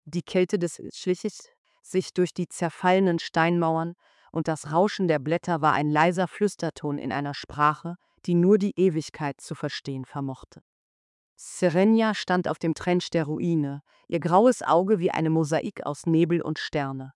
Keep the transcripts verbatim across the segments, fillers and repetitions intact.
Die Kälte des schlich sich durch die zerfallenen Steinmauern, und das Rauschen der Blätter war ein leiser Flüsterton in einer Sprache, die nur die Ewigkeit zu verstehen vermochte. Serenia stand auf dem Trench der Ruine, ihr graues Auge wie eine Mosaik aus Nebel und Sterne.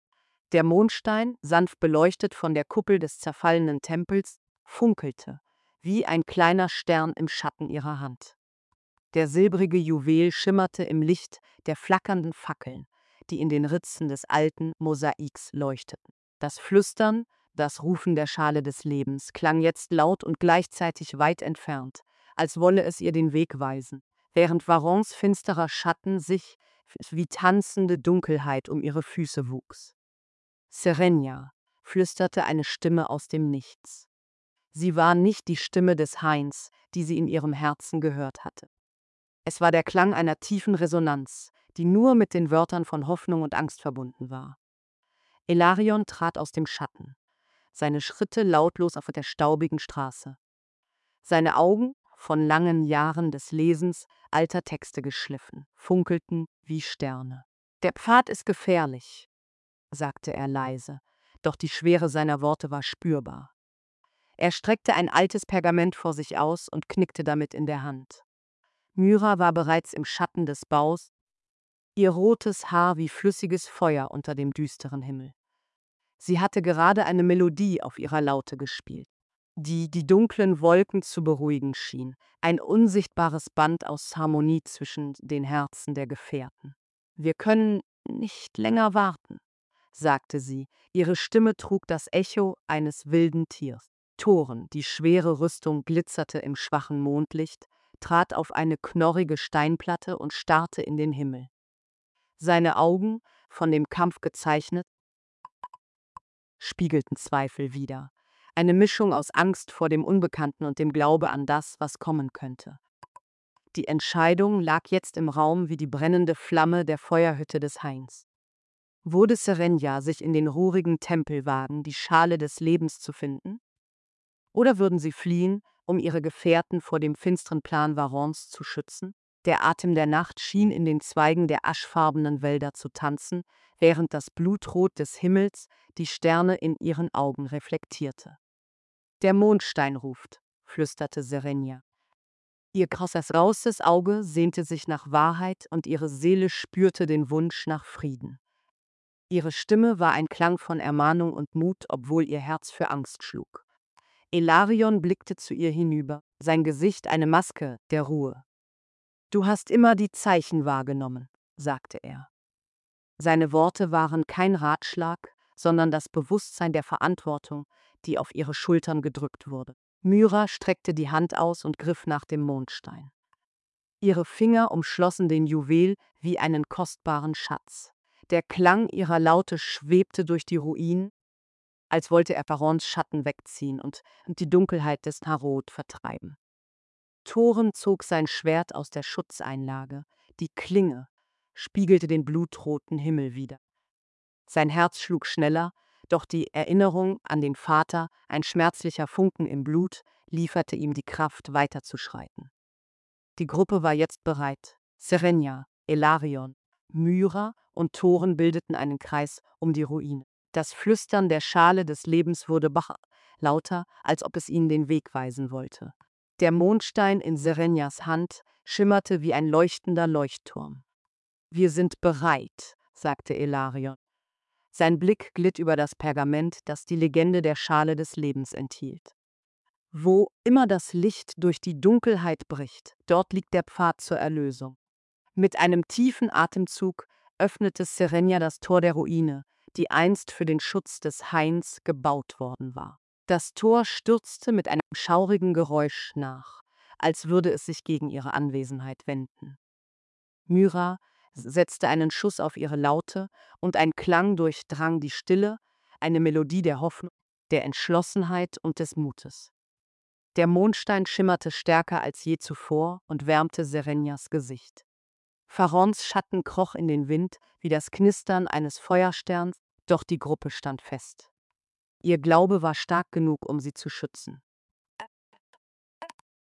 Der Mondstein, sanft beleuchtet von der Kuppel des zerfallenen Tempels, funkelte, wie ein kleiner Stern im Schatten ihrer Hand. Der silbrige Juwel schimmerte im Licht der flackernden Fackeln, die in den Ritzen des alten Mosaiks leuchteten. Das Flüstern, das Rufen der Schale des Lebens klang jetzt laut und gleichzeitig weit entfernt, als wolle es ihr den Weg weisen, während Varens finsterer Schatten sich wie tanzende Dunkelheit um ihre Füße wuchs. Serenia, flüsterte eine Stimme aus dem Nichts. Sie war nicht die Stimme des Hains, die sie in ihrem Herzen gehört hatte. Es war der Klang einer tiefen Resonanz, die nur mit den Wörtern von Hoffnung und Angst verbunden war. Elarion trat aus dem Schatten, seine Schritte lautlos auf der staubigen Straße. Seine Augen, von langen Jahren des Lesens alter Texte geschliffen, funkelten wie Sterne. »Der Pfad ist gefährlich«, sagte er leise, doch die Schwere seiner Worte war spürbar. Er streckte ein altes Pergament vor sich aus und knickte damit in der Hand. Myra war bereits im Schatten des Baus, ihr rotes Haar wie flüssiges Feuer unter dem düsteren Himmel. Sie hatte gerade eine Melodie auf ihrer Laute gespielt, die die dunklen Wolken zu beruhigen schien, ein unsichtbares Band aus Harmonie zwischen den Herzen der Gefährten. »Wir können nicht länger warten«, sagte sie, ihre Stimme trug das Echo eines wilden Tiers. Thoren, die schwere Rüstung glitzerte im schwachen Mondlicht, trat auf eine knorrige Steinplatte und starrte in den Himmel. Seine Augen, von dem Kampf gezeichnet, spiegelten Zweifel wider, eine Mischung aus Angst vor dem Unbekannten und dem Glaube an das, was kommen könnte. Die Entscheidung lag jetzt im Raum wie die brennende Flamme der Feuerhütte des Hains. Würde Serenia sich in den ruhigen Tempel wagen, die Schale des Lebens zu finden? Oder würden sie fliehen, um ihre Gefährten vor dem finsteren Plan Varens zu schützen? Der Atem der Nacht schien in den Zweigen der aschfarbenen Wälder zu tanzen, während das Blutrot des Himmels die Sterne in ihren Augen reflektierte. »Der Mondstein ruft«, flüsterte Serenia. Ihr krasses rauses Auge sehnte sich nach Wahrheit und ihre Seele spürte den Wunsch nach Frieden. Ihre Stimme war ein Klang von Ermahnung und Mut, obwohl ihr Herz für Angst schlug. Elarion blickte zu ihr hinüber, sein Gesicht eine Maske der Ruhe. »Du hast immer die Zeichen wahrgenommen«, sagte er. Seine Worte waren kein Ratschlag, sondern das Bewusstsein der Verantwortung, die auf ihre Schultern gedrückt wurde. Myra streckte die Hand aus und griff nach dem Mondstein. Ihre Finger umschlossen den Juwel wie einen kostbaren Schatz. Der Klang ihrer Laute schwebte durch die Ruinen, als wollte er Varens Schatten wegziehen und die Dunkelheit des Tarot vertreiben. Thoren zog sein Schwert aus der Schutzeinlage, die Klinge spiegelte den blutroten Himmel wider. Sein Herz schlug schneller, doch die Erinnerung an den Vater, ein schmerzlicher Funken im Blut, lieferte ihm die Kraft, weiterzuschreiten. Die Gruppe war jetzt bereit. Serenia, Elarion, Myra und Thoren bildeten einen Kreis um die Ruine. Das Flüstern der Schale des Lebens wurde bach lauter, als ob es ihnen den Weg weisen wollte. Der Mondstein in Serenias Hand schimmerte wie ein leuchtender Leuchtturm. »Wir sind bereit«, sagte Elarion. Sein Blick glitt über das Pergament, das die Legende der Schale des Lebens enthielt. »Wo immer das Licht durch die Dunkelheit bricht, dort liegt der Pfad zur Erlösung.« Mit einem tiefen Atemzug öffnete Serenia das Tor der Ruine, die einst für den Schutz des Hains gebaut worden war. Das Tor stürzte mit einem schaurigen Geräusch nach, als würde es sich gegen ihre Anwesenheit wenden. Myra setzte einen Schuss auf ihre Laute, und ein Klang durchdrang die Stille, eine Melodie der Hoffnung, der Entschlossenheit und des Mutes. Der Mondstein schimmerte stärker als je zuvor und wärmte Serenias Gesicht. Varens Schatten kroch in den Wind wie das Knistern eines Feuersterns, doch die Gruppe stand fest. Ihr Glaube war stark genug, um sie zu schützen.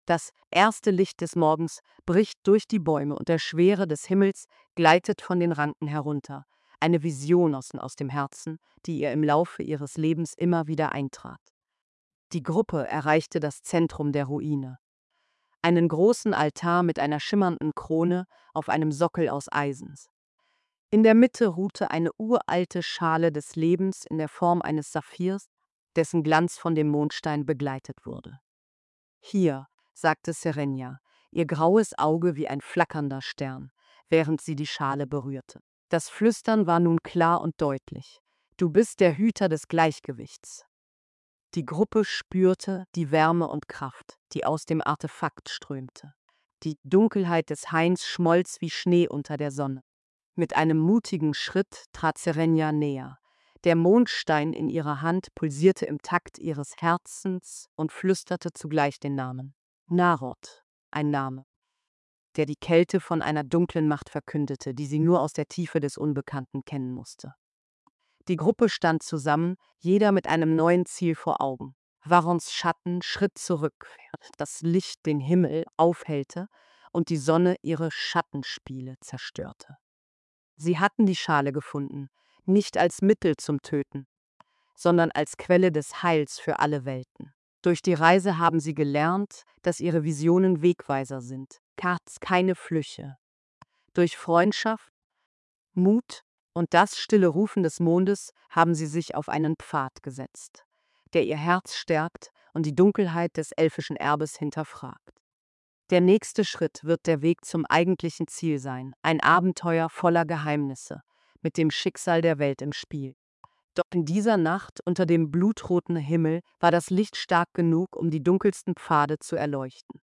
Das erste Licht des Morgens bricht durch die Bäume und der Schwere des Himmels gleitet von den Ranken herunter. Eine Vision aus, aus dem Herzen, die ihr im Laufe ihres Lebens immer wieder eintrat. Die Gruppe erreichte das Zentrum der Ruine. Einen großen Altar mit einer schimmernden Krone auf einem Sockel aus Eisens. In der Mitte ruhte eine uralte Schale des Lebens in der Form eines Saphirs, dessen Glanz von dem Mondstein begleitet wurde. Hier, sagte Serenia, ihr graues Auge wie ein flackernder Stern, während sie die Schale berührte. Das Flüstern war nun klar und deutlich. Du bist der Hüter des Gleichgewichts. Die Gruppe spürte die Wärme und Kraft, die aus dem Artefakt strömte. Die Dunkelheit des Hains schmolz wie Schnee unter der Sonne. Mit einem mutigen Schritt trat Serenia näher. Der Mondstein in ihrer Hand pulsierte im Takt ihres Herzens und flüsterte zugleich den Namen. Narod, ein Name, der die Kälte von einer dunklen Macht verkündete, die sie nur aus der Tiefe des Unbekannten kennen musste. Die Gruppe stand zusammen, jeder mit einem neuen Ziel vor Augen. Varrons Schatten schritt zurück, während das Licht den Himmel aufhellte und die Sonne ihre Schattenspiele zerstörte. Sie hatten die Schale gefunden, nicht als Mittel zum Töten, sondern als Quelle des Heils für alle Welten. Durch die Reise haben sie gelernt, dass ihre Visionen Wegweiser sind, keine Flüche. Durch Freundschaft, Mut und das stille Rufen des Mondes haben sie sich auf einen Pfad gesetzt, der ihr Herz stärkt und die Dunkelheit des elfischen Erbes hinterfragt. Der nächste Schritt wird der Weg zum eigentlichen Ziel sein, ein Abenteuer voller Geheimnisse, mit dem Schicksal der Welt im Spiel. Doch in dieser Nacht unter dem blutroten Himmel war das Licht stark genug, um die dunkelsten Pfade zu erleuchten.